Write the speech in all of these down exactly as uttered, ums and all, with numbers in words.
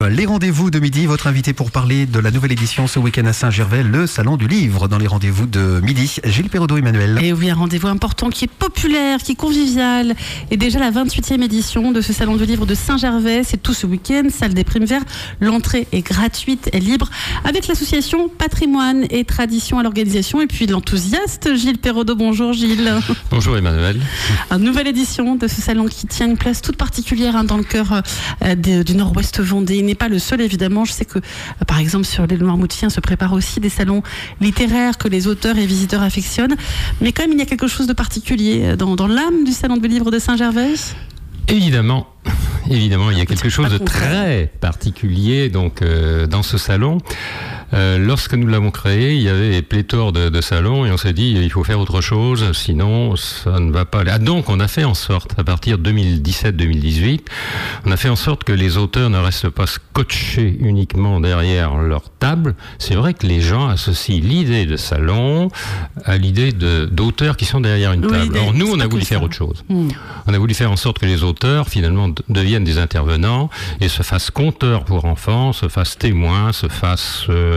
Les rendez-vous de midi, votre invité pour parler de la nouvelle édition ce week-end à Saint-Gervais, le Salon du Livre. Dans les rendez-vous de midi, Gilles Perraudot, Emmanuel. Et oui, un rendez-vous important qui est populaire, qui est convivial. Et déjà la vingt-huitième édition de ce Salon du Livre de Saint-Gervais, c'est tout ce week-end, salle des Primes Verts. L'entrée est gratuite et libre avec l'association Patrimoine et Tradition à l'organisation et puis l'enthousiaste Gilles Perraudot. Bonjour Gilles. Bonjour Emmanuel. Une nouvelle édition de ce salon qui tient une place toute particulière hein, dans le cœur euh, de, du Nord-Ouest Vendée. Il n'est pas le seul évidemment. Je sais que euh, par exemple sur l'île Noirmoutier se préparent aussi des salons littéraires que les auteurs et visiteurs affectionnent. Mais quand même il y a quelque chose de particulier dans, dans l'âme du Salon du Livre de Saint-Gervais. Évidemment, évidemment, il y a quelque chose de très particulier donc euh, dans ce salon. Euh, lorsque nous l'avons créé, il y avait pléthore de, de salons et on s'est dit il faut faire autre chose, sinon ça ne va pas aller. Ah, donc on a fait en sorte, à partir de deux mille dix-sept deux mille dix-huit, on a fait en sorte que les auteurs ne restent pas scotchés uniquement derrière leur table. C'est vrai que les gens associent l'idée de salon à l'idée de, d'auteurs qui sont derrière une table. Oui, Alors nous, on a voulu faire autre chose. Mmh. On a voulu faire en sorte que les auteurs, finalement, deviennent des intervenants et se fassent conteurs pour enfants, se fassent témoins, se fassent euh,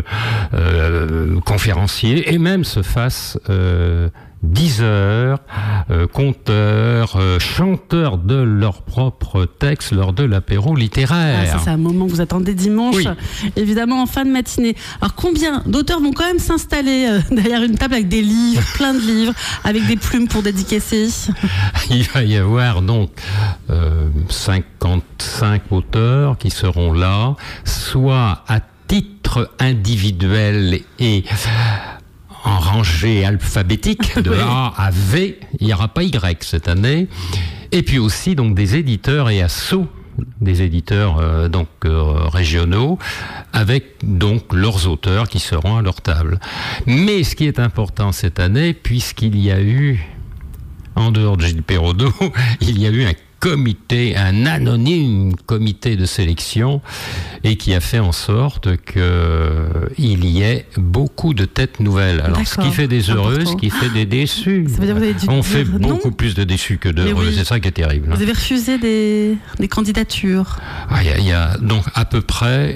euh, conférenciers et même se fassent euh, diseurs, euh, conteurs, euh, chanteurs de leur propre texte lors de l'apéro littéraire. Ah, ça, c'est un moment que vous attendez dimanche, oui. Évidemment en fin de matinée. Alors combien d'auteurs vont quand même s'installer euh, derrière une table avec des livres, plein de livres, avec des plumes pour dédicacer? Il va y avoir donc euh, cinquante-cinq auteurs qui seront là, soit à titre individuel et en rangée alphabétique de A à V, il n'y aura pas Y cette année, et puis aussi donc des éditeurs et assos, des éditeurs euh, donc euh, régionaux, avec donc leurs auteurs qui seront à leur table. Mais ce qui est important cette année, puisqu'il y a eu, en dehors de Gilles Perraudot, il y a eu un comité, un anonyme comité de sélection et qui a fait en sorte qu'il y ait beaucoup de têtes nouvelles. Alors, D'accord. ce qui fait des heureux, ce qui fait des déçus. Ça veut dire que vous avez dû On fait dire beaucoup non plus de déçus que d'heureux, oui. C'est ça qui est terrible. Vous avez refusé des, des candidatures. Ah, il y a, il y a donc à peu près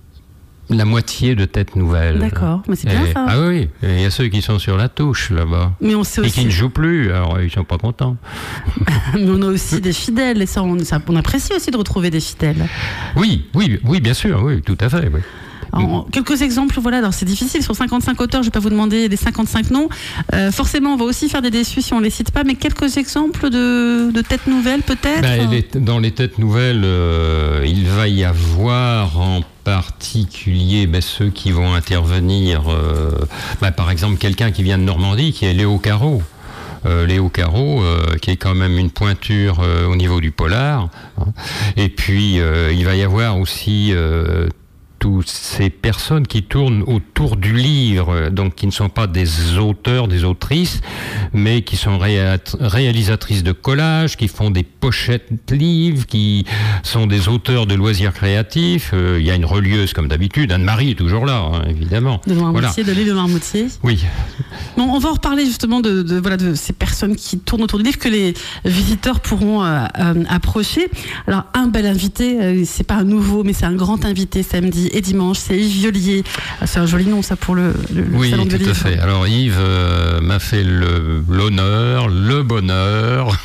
la moitié de têtes nouvelles. D'accord, mais c'est bien et, ça. Ah oui, il y a ceux qui sont sur la touche là-bas. Mais on sait aussi... Et qui ne jouent plus, alors ils ne sont pas contents. Mais on a aussi des fidèles, et ça on, ça, on apprécie aussi de retrouver des fidèles. Oui, oui, oui, bien sûr, oui, tout à fait, oui. Alors, quelques exemples, voilà, alors c'est difficile, sur cinquante-cinq auteurs, je ne vais pas vous demander les cinquante-cinq noms. Euh, forcément, on va aussi faire des déçus si on ne les cite pas, mais quelques exemples de, de têtes nouvelles peut-être ben, les, Dans les têtes nouvelles, euh, il va y avoir en particulier ben, ceux qui vont intervenir, euh, ben, par exemple quelqu'un qui vient de Normandie, qui est Léo Carreau. Euh, Léo Carreau, euh, qui est quand même une pointure euh, au niveau du polar. Hein. Et puis, euh, il va y avoir aussi... Euh, toutes ces personnes qui tournent autour du livre, donc qui ne sont pas des auteurs, des autrices, mais qui sont réalisatrices de collages, qui font des pochettes livres, qui sont des auteurs de loisirs créatifs. Euh, il y a une relieuse comme d'habitude, Anne-Marie est toujours là, hein, évidemment. De Noirmoutier, voilà. De l'île de Noirmoutier. Oui. Bon, on va en reparler justement de, de, voilà, de ces personnes qui tournent autour du livre, que les visiteurs pourront euh, euh, approcher. Alors, un bel invité, euh, c'est pas un nouveau, mais c'est un grand invité samedi et dimanche, c'est Yves Violier. C'est un joli nom ça pour le, le oui, salon de livre. Oui, tout à fait. Alors Yves euh, m'a fait le, l'honneur, le bonheur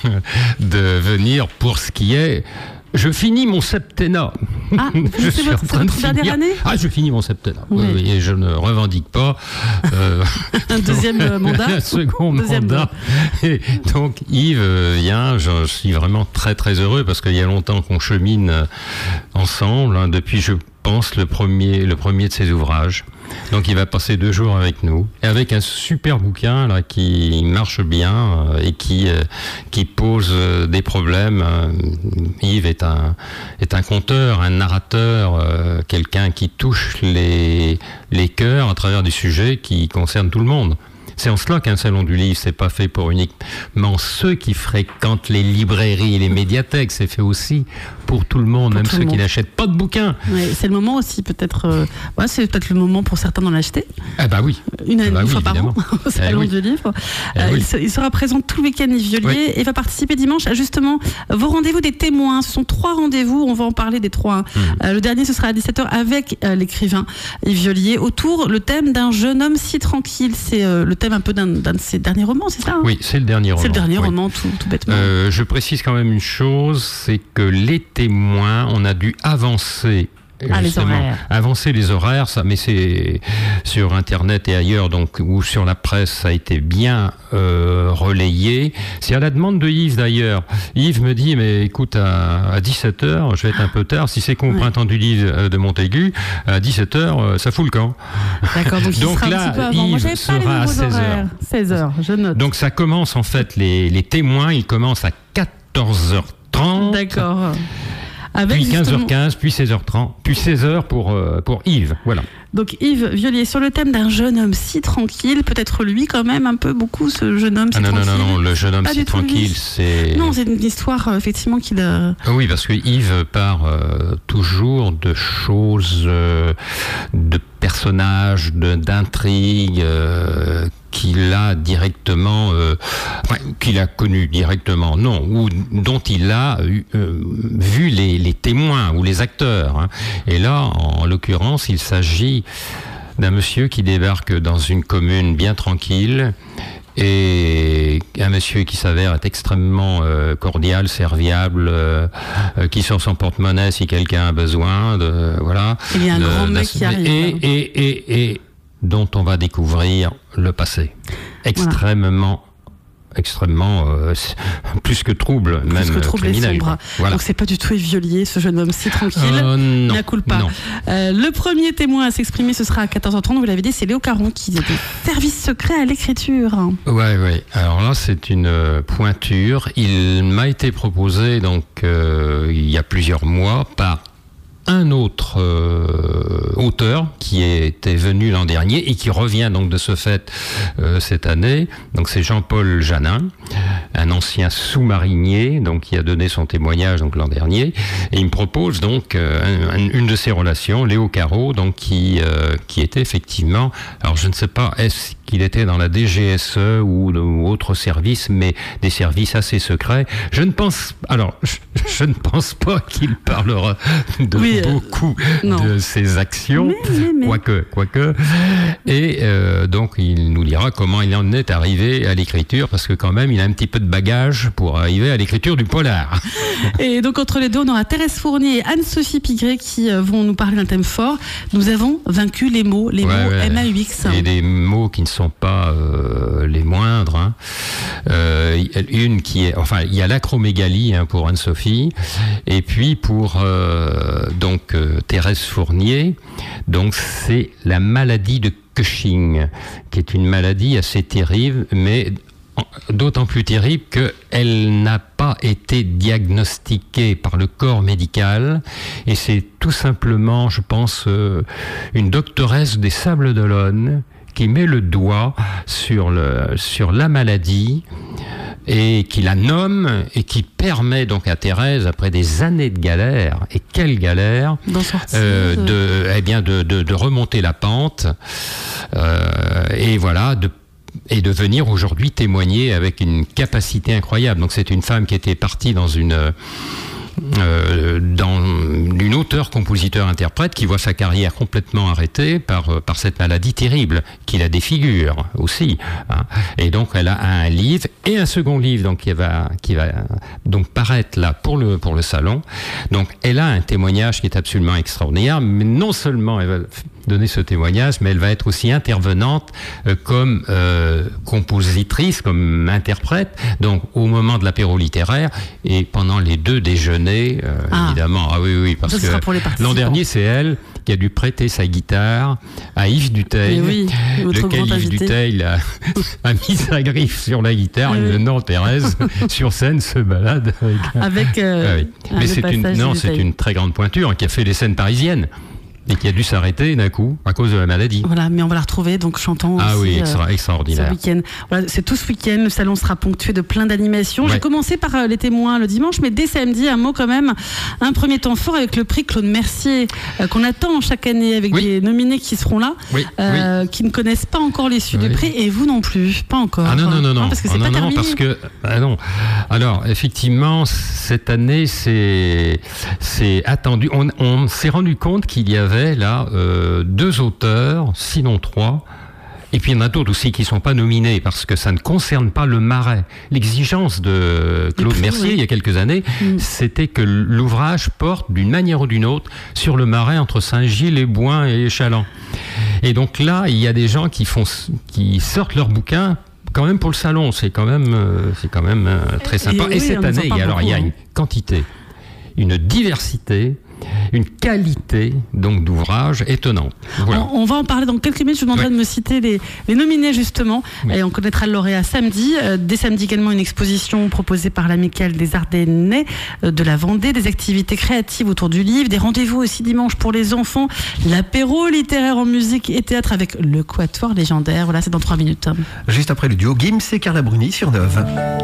de venir pour ce qui est... Je finis mon septennat. Ah, je suis votre, votre finir... dernière année ? Ah, je finis mon septennat. Oui. Oui, oui, et je ne revendique pas. Euh... un deuxième mandat. Un second deuxième mandat. Et donc, Yves vient, je suis vraiment très très heureux parce qu'il y a longtemps qu'on chemine ensemble, hein, depuis, je pense, le premier, le premier de ses ouvrages. Donc il va passer deux jours avec nous, et avec un super bouquin là, qui marche bien euh, et qui, euh, qui pose euh, des problèmes. Euh, Yves est un, est un conteur, un narrateur, euh, quelqu'un qui touche les, les cœurs à travers des sujets qui concernent tout le monde. C'est en cela qu'un salon du livre, c'est pas fait pour uniquement ceux qui fréquentent les librairies et les médiathèques, c'est fait aussi pour tout le monde, pour même tout ceux le qui monde. n'achètent pas de bouquins. Ouais, c'est le moment aussi, peut-être. Euh, ouais, c'est peut-être le moment pour certains d'en acheter. Ah bah oui. Une, ah bah une oui, fois par évidemment. an au salon eh oui. du livre. Eh Euh, oui. il, se- il sera présent tout le week-end Yves Violier Oui. et va participer dimanche à justement vos rendez-vous des témoins. Ce sont trois rendez-vous, on va en parler des trois. Mmh. Euh, le dernier, ce sera à dix-sept heures avec euh, l'écrivain Yves Violier autour le thème d'un jeune homme si tranquille. C'est euh, le thème un peu d'un, d'un de ses derniers romans, c'est ça hein Oui, c'est le dernier roman. C'est le dernier oui. roman, tout, tout bêtement. Euh, je précise quand même une chose, c'est que les témoins, on a dû avancer. Ah, les justement, horaires. avancer les horaires, ça, mais c'est sur Internet et ailleurs, donc ou sur la presse, ça a été bien euh, relayé. C'est à la demande de Yves d'ailleurs. Yves me dit, mais écoute, à, à dix-sept heures, je vais être un peu tard. Si c'est qu'au Ouais. printemps du livre de Montaigu, à dix-sept heures, ça fout le camp. D'accord, donc, il donc sera là, un petit peu avant. Moi, Yves j'avais pas sera les à nouveaux seize heures. horaires. seize heures, je note. Donc ça commence en fait, les, les témoins, ils commencent à quatorze heures trente. D'accord. Avec Puis quinze heures justement- quinze, puis seize heures trente, puis seize heures pour, euh, pour Yves. Voilà. Donc Yves Violier sur le thème d'un jeune homme si tranquille, peut-être lui quand même un peu beaucoup ce jeune homme si Ah non, non, tranquille. non, non, le jeune homme Pas si du tout lui. tranquille, c'est... Non, c'est une histoire euh, effectivement qu'il a. Ah oui, parce que Yves part euh, toujours de choses, euh, de personnages, de, d'intrigues euh, qu'il a directement, euh, enfin, qu'il a connu directement, non, ou dont il a eu, euh, vu les, les témoins ou les acteurs. Hein. Et là, en, en l'occurrence, il s'agit d'un monsieur qui débarque dans une commune bien tranquille. Et un monsieur qui s'avère être extrêmement euh, cordial, serviable, euh, euh, qui sort son porte-monnaie si quelqu'un a besoin, de, voilà. Il y a un de, grand de- mec qui et, arrive. Et, et, et, et dont on va découvrir le passé. Extrêmement, extrêmement, euh, plus que trouble, Plus même que trouble et criminel. sombre. quoi. Voilà. Donc c'est pas du tout Yves Violier, ce jeune homme si tranquille. Euh, non, N'a coule pas. non. Euh, le premier témoin à s'exprimer, ce sera à quatorze heures trente. Vous l'avez dit, c'est Léo Caron qui est des services secrets à l'écriture. Ouais, ouais. Alors là, c'est une euh, pointure. Il m'a été proposé donc euh, il y a plusieurs mois par un autre euh, auteur qui était venu l'an dernier et qui revient donc de ce fait euh, cette année. Donc c'est Jean-Paul Janin, un ancien sous-marinier, donc qui a donné son témoignage donc l'an dernier, et il me propose donc euh, un, une de ses relations, Léo Caro, donc qui euh, qui était effectivement, alors je ne sais pas, est-ce qu'il était dans la D G S E ou, ou autre service, mais des services assez secrets. Je ne pense, alors je, je ne pense pas qu'il parlera de Oui, euh, beaucoup non. de ses actions, Mais, mais, mais. quoique, quoique. Et euh, donc il nous dira comment il en est arrivé à l'écriture, parce que quand même il a un petit peu de bagage pour arriver à l'écriture du polar. Et donc entre les deux, on aura Thérèse Fournier et Anne-Sophie Pigré qui euh, vont nous parler d'un thème fort. Nous avons vaincu les mots, les Ouais, mots ouais. M A U X. Et des mots qui ne sont pas euh, les moindres. Hein. Euh, une qui est, enfin, il y a l'acromégalie hein, pour Anne-Sophie, et puis pour euh, donc euh, Thérèse Fournier, donc c'est la maladie de Cushing, qui est une maladie assez terrible, mais d'autant plus terrible qu'elle n'a pas été diagnostiquée par le corps médical, et c'est tout simplement, je pense, euh, une doctoresse des Sables d'Olonne qui met le doigt sur, le, sur la maladie et qui la nomme et qui permet donc à Thérèse, après des années de galère, et quelle galère, D'en sortir. euh, de, eh bien de, de, de remonter la pente euh, et voilà, de et de venir aujourd'hui témoigner avec une capacité incroyable. Donc c'est une femme qui était partie dans une euh, dans une auteure-compositeur-interprète qui voit sa carrière complètement arrêtée par par cette maladie terrible qui la défigure aussi. Hein. Et donc elle a un livre et un second livre donc qui va qui va donc paraître là pour le pour le salon. Donc elle a un témoignage qui est absolument extraordinaire. Mais non seulement elle va donner ce témoignage, mais elle va être aussi intervenante euh, comme euh, compositrice, comme interprète, donc au moment de l'apéro littéraire et pendant les deux déjeuners, euh, Ah. évidemment. Ah oui, oui, parce Ça, ce sera que pour les participants. l'an dernier, c'est elle qui a dû prêter sa guitare à Yves Duteil, Mais oui, votre lequel grand Yves invité. Duteil a, a mis sa griffe sur la guitare. Oui, Il dit, oui. non, Thérèse, sur scène, se balade avec un- Avec euh, Ah oui. un Mais le c'est une, passage non, du c'est détail. une très grande pointure qui a fait les scènes parisiennes. Et qui a dû s'arrêter d'un coup à cause de la maladie. Voilà, mais on va la retrouver donc chantant ah aussi, oui, extra, euh, extraordinaire. ce week-end. Voilà, c'est tout ce week-end. Le salon sera ponctué de plein d'animations. Ouais. J'ai commencé par euh, les témoins le dimanche, mais dès samedi, un mot quand même. Un premier temps fort avec le prix Claude Mercier euh, qu'on attend chaque année avec oui. des nominés qui seront là, oui. Euh, oui. qui ne connaissent pas encore l'issue oui. du prix et vous non plus, pas encore. Ah non non non non, hein, parce que c'est ah, pas non, terminé. non parce que ah non. Alors effectivement cette année c'est c'est attendu. On, on s'est rendu compte qu'il y avait là euh, deux auteurs, sinon trois. Et puis il y en a d'autres aussi qui ne sont pas nominés parce que ça ne concerne pas le Marais. L'exigence de Claude prix, Mercier, oui. il y a quelques années, mmh. c'était que l'ouvrage porte d'une manière ou d'une autre sur le Marais entre Saint-Gilles, et Bouin et Chaland. Et donc là, il y a des gens qui, font, qui sortent leurs bouquins quand même pour le salon. C'est quand même, c'est quand même très sympa. Et, et oui, cette année, alors, beaucoup, il y a une quantité, une diversité, une qualité donc d'ouvrages étonnante. Voilà. On, on va en parler dans quelques minutes. Je vous demanderai oui. de me citer les, les nominés justement. Oui. Et on connaîtra le lauréat samedi. Euh, dès samedi également une exposition proposée par l'Amicale des Ardennais euh, de la Vendée, des activités créatives autour du livre, des rendez-vous aussi dimanche pour les enfants, l'apéro littéraire en musique et théâtre avec le Quatuor légendaire. Voilà, c'est dans trois minutes. Juste après le duo Gims et Carla Bruni sur Neuve.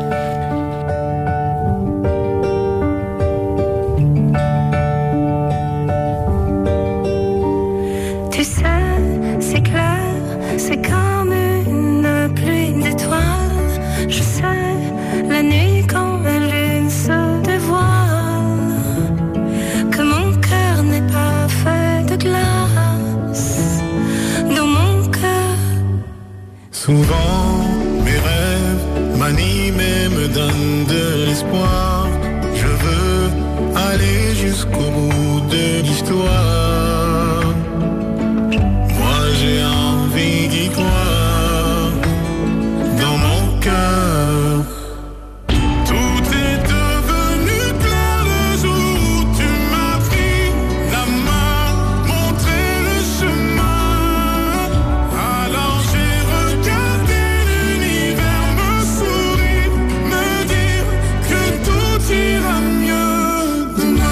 C'est comme une pluie d'étoiles. Je sais, la nuit quand la lune se dévoile, que mon cœur n'est pas fait de glace. Dans mon cœur, souvent mes rêves m'animent et me donnent de l'espoir. Je veux aller jusqu'au bout de l'histoire. J'ai envie d'y croire dans mon cœur. Tout est devenu clair le jour où tu m'as pris la main, montré le chemin. Alors j'ai regardé l'univers me sourire, me dire que tout ira mieux demain.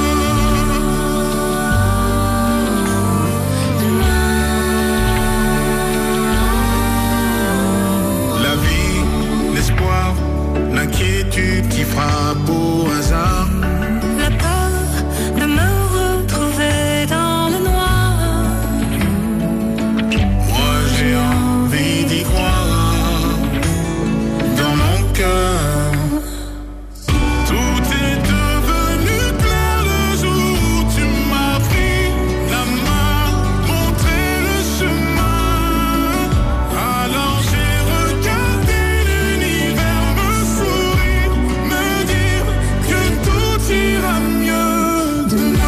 L'inquiétude qui frappe au hasard, la peur de me retrouver dans le noir. Moi j'ai envie d'y croire dans mon cœur. Tout est devenu clair le jour où tu m'as pris la main, montré le chemin. Alors j'ai regardé ira mieux demain.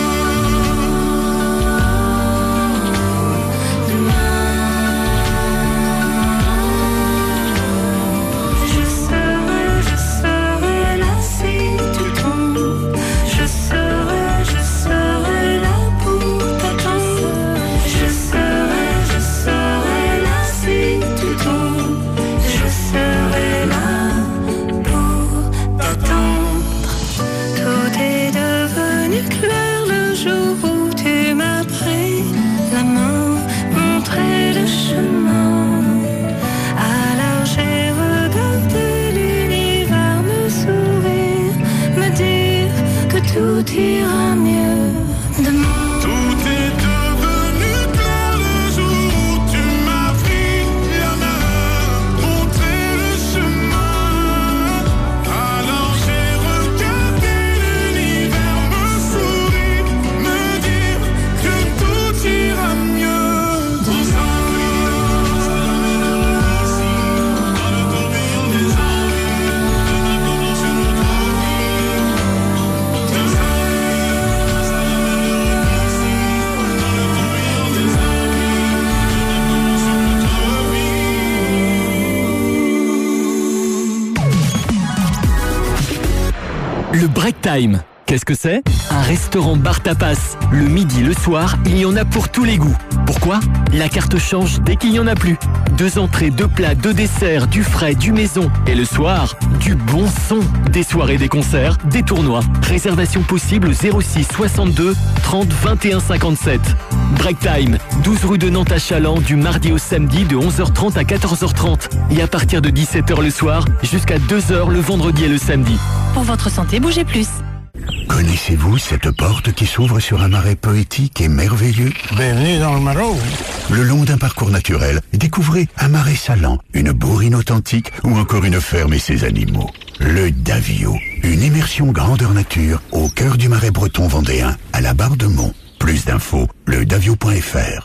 Je serai, je serai là si tu tombes. Je serai, je serai là pour t'attendre. Je serai, je serai là si tu tombes. Je serai là pour t'attendre. Tout est devenu clair le jour où tu m'as pris la main, montré le chemin. Alors j'ai regardé l'univers me sourire, me dire que tout ira mieux demain. Tout est devenu clair le jour où tu m'as pris la main, montré le chemin. Alors j'ai regardé l'univers me sourire, me dire que tout ira mieux demain. Dans le tourbillon des envies, sur notre vie, dans le tourbillon des envies, sur notre vie. Le Break Time, Qu'est-ce que c'est ? Un restaurant bar tapas. Le midi, le soir, il y en a pour tous les goûts. Pourquoi ? La carte change dès qu'il n'y en a plus. Deux entrées, deux plats, deux desserts, du frais, du maison. Et le soir, du bon son. Des soirées, des concerts, des tournois. Réservation possible au zéro six soixante-deux trente vingt et un cinquante-sept. Break time, douze rue de Nantes à Chaland, du mardi au samedi de onze heures trente à quatorze heures trente. Et à partir de dix-sept heures le soir, jusqu'à deux heures le vendredi et le samedi. Pour votre santé, bougez plus. Connaissez-vous cette porte qui s'ouvre sur un marais poétique et merveilleux ? Bienvenue dans le Marais. Le long d'un parcours naturel, découvrez un marais salant, une bourrine authentique ou encore une ferme et ses animaux. Le Davio, une immersion grandeur nature au cœur du marais breton vendéen, à la barre de Mont. Plus d'infos, le davio point f r.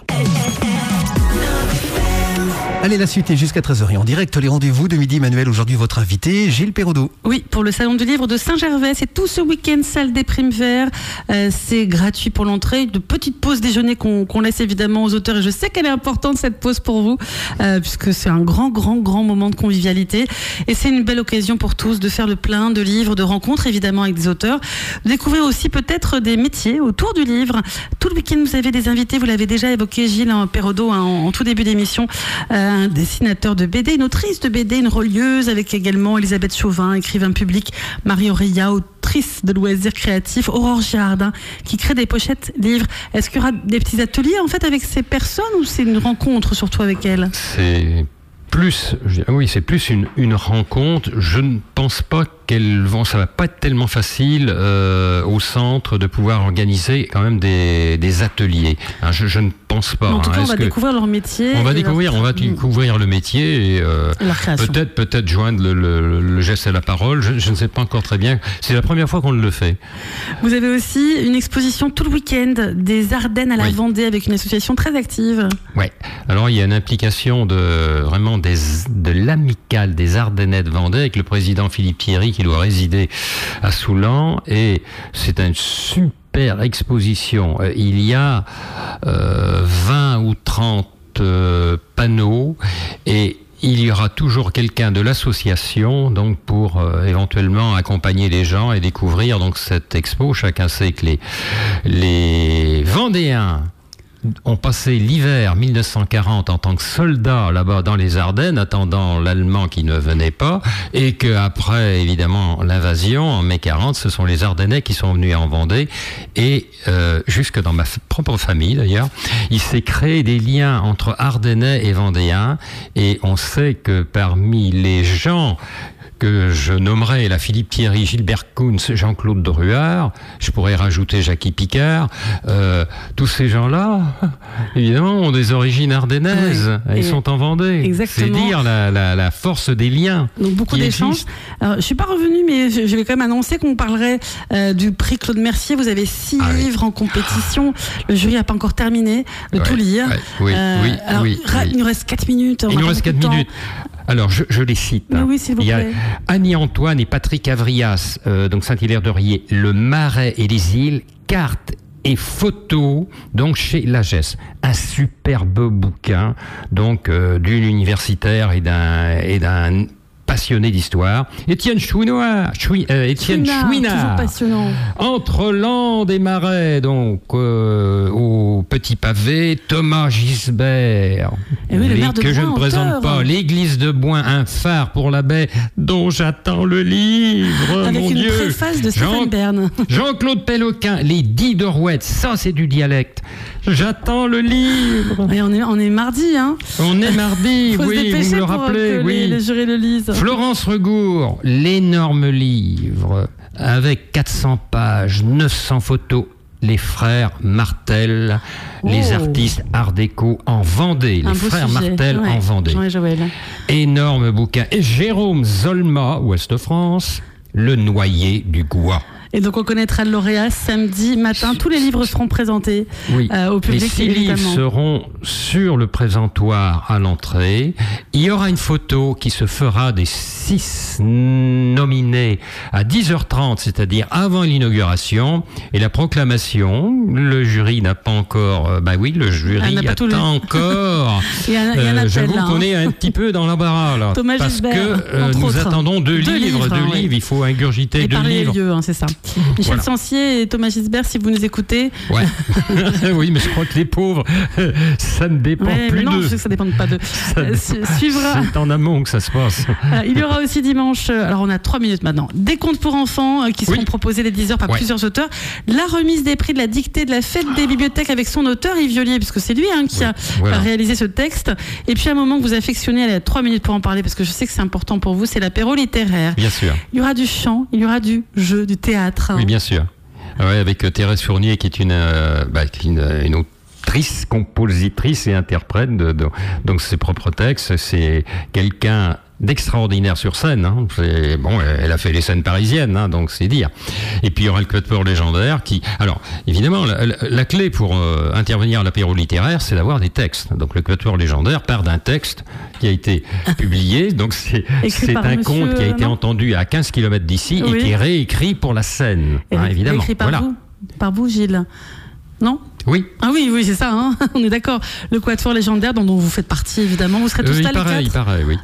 Allez, la suite est jusqu'à treize heures et en direct, les rendez-vous de Midi Manuel. Aujourd'hui, votre invité, Gilles Pérodeau. Oui, pour le Salon du Livre de Saint-Gervais, c'est tout ce week-end, salle des primes verts. Euh, c'est gratuit pour l'entrée. De petite pause déjeuner qu'on qu'on laisse évidemment aux auteurs. Et je sais qu'elle est importante, cette pause pour vous, euh, puisque c'est un grand, grand, grand moment de convivialité. Et c'est une belle occasion pour tous de faire le plein de livres, de rencontres évidemment avec des auteurs. De découvrir aussi peut-être des métiers autour du livre. Tout le week-end, vous avez des invités. Vous l'avez déjà évoqué, Gilles Pérodeau, hein, en, en tout début d'émission. Euh, un dessinateur de B D, une autrice de B D, une relieuse, avec également Elisabeth Chauvin, écrivain public, Marie Aurélia, autrice de loisirs créatifs, Aurore Girardin, qui crée des pochettes livres. Est-ce qu'il y aura des petits ateliers en fait avec ces personnes ou c'est une rencontre surtout avec elles ? C'est plus, oui, c'est plus une, une rencontre. Je ne pense pas qu'elles vont, ça va pas être tellement facile euh, au centre de pouvoir organiser quand même des, des ateliers. Hein, je, je ne pense pas. En tout cas, hein. on va découvrir leur métier. On va et découvrir, leur... on va découvrir le métier et, euh, et leur création. peut-être, peut-être joindre le, le, le geste à la parole. Je, je ne sais pas encore très bien. C'est la première fois qu'on le fait. Vous avez aussi une exposition tout le week-end des Ardennes à la Oui. Vendée avec une association très active. Ouais. Alors il y a une implication de vraiment des, de l'amicale des Ardennais de Vendée avec le président Philippe Thierry qui doit résider à Soulan et c'est une super exposition. Euh, Il y a euh, vingt ou trente euh, panneaux et il y aura toujours quelqu'un de l'association donc pour euh, éventuellement accompagner les gens et découvrir donc cette expo. Chacun sait que les, les Vendéens ont passé l'hiver mille neuf cent quarante en tant que soldats là-bas dans les Ardennes, attendant l'Allemand qui ne venait pas, et qu'après, évidemment, l'invasion, en mai quarante, ce sont les Ardennais qui sont venus en Vendée, et euh, jusque dans ma f- propre famille d'ailleurs, il s'est créé des liens entre Ardennais et Vendéens, et on sait que parmi les gens que je nommerai la Philippe Thierry, Gilbert Kunz, Jean-Claude Druard, je pourrais rajouter Jackie Picard, euh, tous ces gens-là, évidemment, ont des origines ardennaises, Oui. ils Et sont en Vendée. exactement. C'est dire la, la, la force des liens. Donc beaucoup qui d'échanges. existent. Alors, je suis pas revenue, mais je, je vais quand même annoncer qu'on parlerait euh, du prix Claude Mercier. Vous avez six Ah oui. livres en compétition. Le jury n'a pas encore terminé de Ouais, tout lire. ouais, oui, Euh, oui, alors, oui, ra- oui. Il nous reste quatre minutes. on Il a nous pas reste beaucoup quatre de temps. minutes. Alors, je, je les cite. Mais hein. oui, s'il vous Il y a plaît. Annie-Antoine et Patrick Avrias, euh, donc Saint-Hilaire-de-Riez, Le Marais et les îles, cartes et photos, donc chez Lagesse. Un superbe bouquin, donc euh, d'une universitaire et d'un et d'un passionné d'histoire. Étienne Chouinois, Choui, euh, Étienne Chouinard, Chouinard. toujours passionnant. Entre Landes et Marais, donc euh, au Petit Pavé, Thomas Gisbert, Et oui, le Les- maire de que je Boin, ne présente auteur. pas, l'église de Boin, un phare pour la baie, dont j'attends le livre, Avec mon une Dieu. préface de Jean- Stéphane Bern. Jean-Claude Péloquin, Les Dix de Rouette, ça c'est du dialecte. J'attends le livre. Et on est, on est mardi, hein. On est mardi, Faut se oui, vous dépêcher me le pour rappelez, que oui. les, les jurés le lisent. Florence Regour, l'énorme livre avec quatre cents pages, neuf cents photos. Les frères Martel, les Oh. artistes art déco en Vendée. Un Les beau frères sujet. Martel Ouais, en Vendée. Jean et Joël. Énorme bouquin. Et Jérôme Zolma, Ouest-France, Le Noyer du Goua. Et donc on connaîtra le lauréat samedi matin. Tous les livres seront présentés Oui. euh, au public. Les six livres évidemment. seront sur le présentoir à l'entrée. Il y aura une photo qui se fera des six nominés à dix heures trente, c'est-à-dire avant l'inauguration. Et la proclamation, le jury n'a pas encore... euh, bah oui, le Ah, jury n'a pas tout lu. attend encore. Il y a un, il y a un Euh, appel, J'avoue là, qu'on hein. est un petit peu dans l'embarras là. Thomas parce Gisbert, que euh, entre nous autres. attendons deux, Deux livres, livres, deux hein, livres. oui. Il faut ingurgiter Et deux par les livres. lieux, hein, c'est ça. Michel Voilà. Sancier et Thomas Gisbert, si vous nous écoutez. Ouais. Oui, mais je crois que les pauvres, ça ne dépend Ouais, plus mais non, d'eux. je sais que ça dépend pas d'eux. Ça Euh, dépend- su- suivra. C'est en amont que ça se passe. Euh, il y aura aussi dimanche, euh, alors on a trois minutes maintenant, des contes pour enfants euh, qui seront Oui. proposés dès dix heures par Ouais. plusieurs auteurs. La remise des prix de la dictée de la fête des bibliothèques avec son auteur Yves Violier, puisque c'est lui hein, qui a Voilà. euh, réalisé ce texte. Et puis un moment que vous affectionnez, allez, trois minutes pour en parler, parce que je sais que c'est important pour vous, c'est l'apéro littéraire. Bien sûr. Il y aura du chant, il y aura du jeu, du théâtre. Oui, bien sûr. Ouais, avec euh, Thérèse Fournier, qui est une, euh, bah, qui est une, une autrice, compositrice et interprète de, de donc ses propres textes. C'est quelqu'un d'extraordinaire sur scène. Hein. C'est, bon, elle a fait les scènes parisiennes, hein, donc c'est dire. Et puis il y aura le quatuor légendaire qui... Alors, évidemment, la, la, la clé pour euh, intervenir à l'apéro littéraire, c'est d'avoir des textes. Donc le quatuor légendaire part d'un texte qui a été publié. Donc c'est, Écrit c'est par un monsieur, conte qui a été non entendu à quinze kilomètres d'ici Oui. et qui est réécrit pour la scène. Et- Hein, évidemment. Écrit par Voilà. vous, par vous, Gilles. Non Oui. Ah oui, oui, c'est ça, hein on est d'accord. Le quatuor légendaire dont, dont vous faites partie, évidemment. Vous serez tous Euh, là, il les paraît, il quatre. paraît, oui.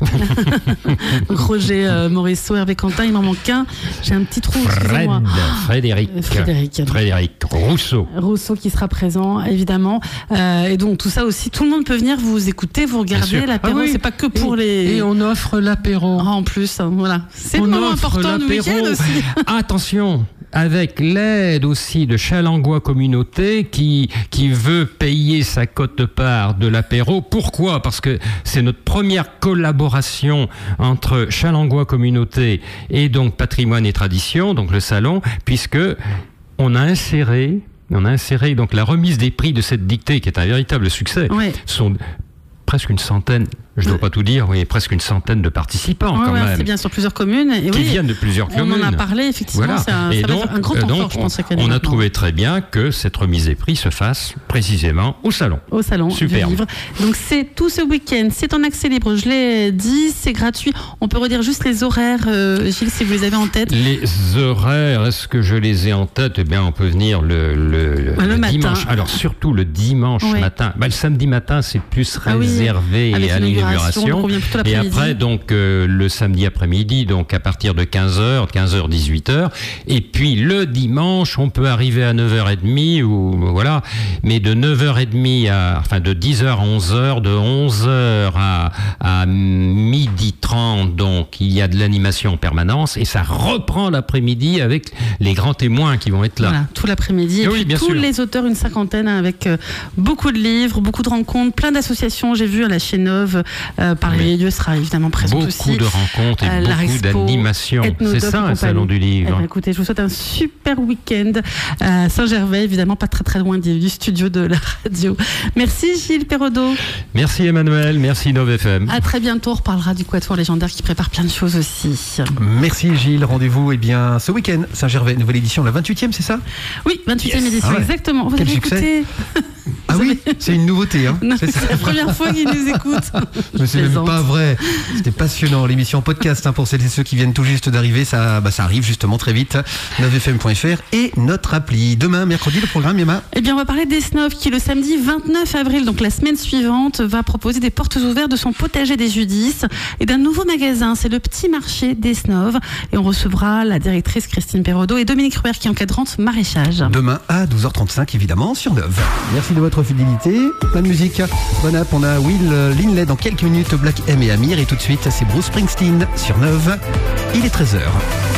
Donc, Roger euh, Morisseau, Hervé Quentin, il m'en manque un. J'ai un petit trou, Fred, excusez-moi. Frédéric, Euh, Frédéric. Frédéric Rousseau. Rousseau qui sera présent, évidemment. Euh, et donc, tout ça aussi, tout le monde peut venir vous écouter, vous Bien regarder. sûr. L'apéro, Ah oui. c'est pas que pour et, les... Et on offre l'apéro. Ah, en plus, hein, voilà. C'est On le moment offre important du l'apéro. week-end aussi. Attention, avec l'aide aussi de Chalangois Communauté qui, qui veut payer sa quote-part de l'apéro. Pourquoi ? Parce que c'est notre première collaboration entre Chalangois Communauté et donc Patrimoine et Tradition, donc le salon, puisque on a inséré, on a inséré donc la remise des prix de cette dictée qui est un véritable succès. Ouais. Sont presque une centaine, je ne dois pas tout dire, oui, presque une centaine de participants Ouais, quand ouais, même. c'est bien sur plusieurs communes. Et Qui oui, viennent de plusieurs on communes. en a parlé, effectivement. Voilà. C'est un, Et ça va donc, être un grand euh, temps donc, fort, je pense, cette année on a maintenant. trouvé très bien que cette remise des prix se fasse précisément au salon. Au salon Superbe. du livre. Donc c'est tout ce week-end, c'est en accès libre, je l'ai dit, c'est gratuit. On peut redire juste les horaires, euh, Gilles, si vous les avez en tête. Les horaires, est-ce que je les ai en tête ? Eh bien, on peut venir le, le, le, Le le matin. dimanche. Alors, surtout le dimanche Ouais. matin. Bah, le samedi matin, c'est plus Ah oui, réservé avec à l'inauguration, l'inauguration. donc on vient plutôt Et l'après-midi. après, donc, euh, le samedi après-midi, donc à partir de quinze heures, quinze heures, dix-huit heures. Et puis, le dimanche, on peut arriver à neuf heures trente ou, voilà. Mais de neuf heures trente à, enfin, de dix heures à onze heures, de onze heures à, à midi trente, donc, il y a de l'animation en permanence et ça reprend l'après-midi avec les grands témoins qui vont être là. Voilà, tout l'après-midi. Et Oui, puis bien tous sûr. les auteurs, une cinquantaine, avec euh, beaucoup de livres, beaucoup de rencontres, plein d'associations. J'ai vu à la Chéneuve, euh, par Oui. les lieux sera évidemment présent Beaucoup aussi. de rencontres et Euh, l'Art beaucoup Expo, d'animations. Ethnodoc C'est et ça, un compagnie. salon du Eh livre. ben, écoutez, je vous souhaite un super week-end à Saint-Gervais, évidemment pas très très loin du, du studio de la radio. Merci Gilles Perraudot. Merci Emmanuel, merci Nov F M. À très bientôt. On reparlera du Quatuor légendaire qui prépare plein de choses aussi. Merci Gilles, rendez-vous eh bien ce week-end, Saint-Gervais, nouvelle édition, la vingt-huitième, c'est ça? Oui, vingt-huitième Yes. édition, Ah ouais. exactement. Vous Quel avez succès. écouté Ah oui, c'est une nouveauté, hein. Non, C'est c'est ça. la première fois qu'ils nous écoutent. Mais c'est même Plaisante. pas vrai. C'était passionnant. L'émission podcast, hein, pour celles et ceux qui viennent tout juste d'arriver, ça, bah, ça arrive justement très vite. neuf f m point f r et notre appli. Demain, mercredi, le programme, Yama. Eh bien, on va parler d'Esnov qui, le samedi vingt-neuf avril, donc la semaine suivante, va proposer des portes ouvertes de son potager des Judices et d'un nouveau magasin. C'est le petit marché d'Esnov. Et on recevra la directrice Christine Perraudot et Dominique Ruber qui est encadrante maraîchage. Demain à douze heures trente-cinq, évidemment, sur Neuve. Merci de votre fidélité. Plein de musique. Bonne app. On a Will Linley dans quelques minutes, Black M et Amir. Et tout de suite, c'est Bruce Springsteen sur Neuve. Il est treize heures.